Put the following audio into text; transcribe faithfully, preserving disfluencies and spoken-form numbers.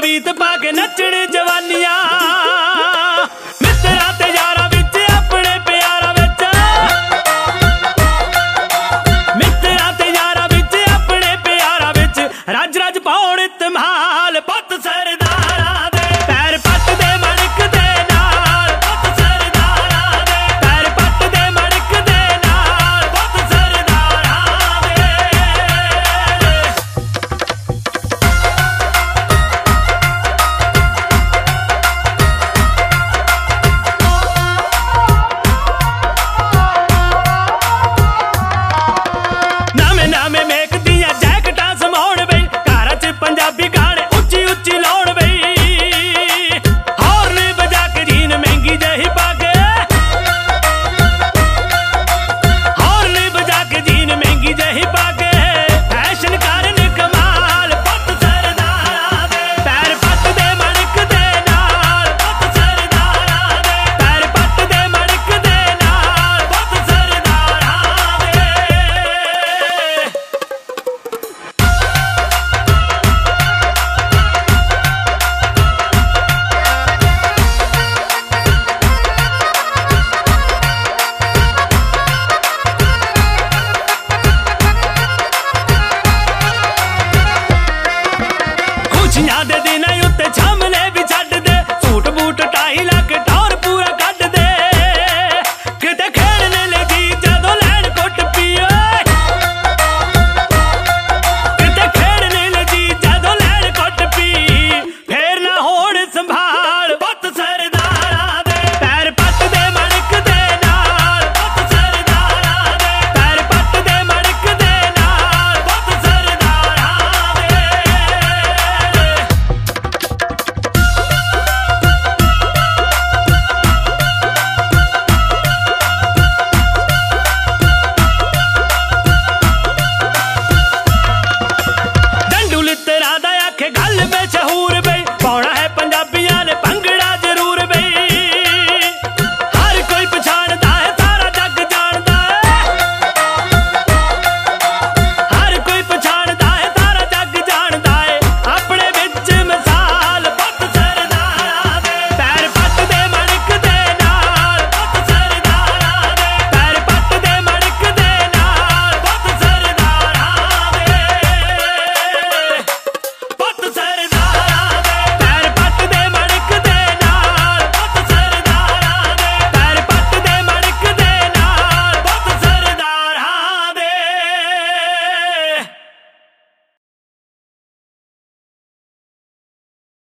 तवीत पाके नचण जवानियां मित्रा ते यारा विच अपने प्यारा विच मित्रा ते यारा विच अपने प्यारा विच रज रज पाउण धमाल पुत सरदारा दे पैर पट दे मणक दे नाल पुत सरदारा दे पैर पट दे मणक दे नाल पुत सरदारा दे। नामे नामे मेक दिया जैकटां समाउण बई घरां च पंजाबी गाने उच्ची उच्ची लाउण बई हॉर्न बजा के जीन महंगी जही पाके हॉर्न बजा के जीन महंगी जही पाके फैशन करन कमाल पुत सरदारा दे पैर पट दे मणक दे नाल पुत सरदारा दे पैर पट दे मणक दे नाल पुत सरदारा दे। खुशियां दे दिन उत्ते झमले भी छड्ड दे सूट बूट टाई ला के टौर पूरा कड्ड दे किते खेड़ने लगी जदों लैन कुट पीओ किते खेड़ने लगी जदों लैन कुट पी फेर ना होण संभाल पुत सरदारा दे पैर पट दे मणक दे नाल पुत सरदारा दे पैर पट दे मणक दे नाल पुत सरदारा दे। डंडू लित्तरा दा आखे गल में शहूर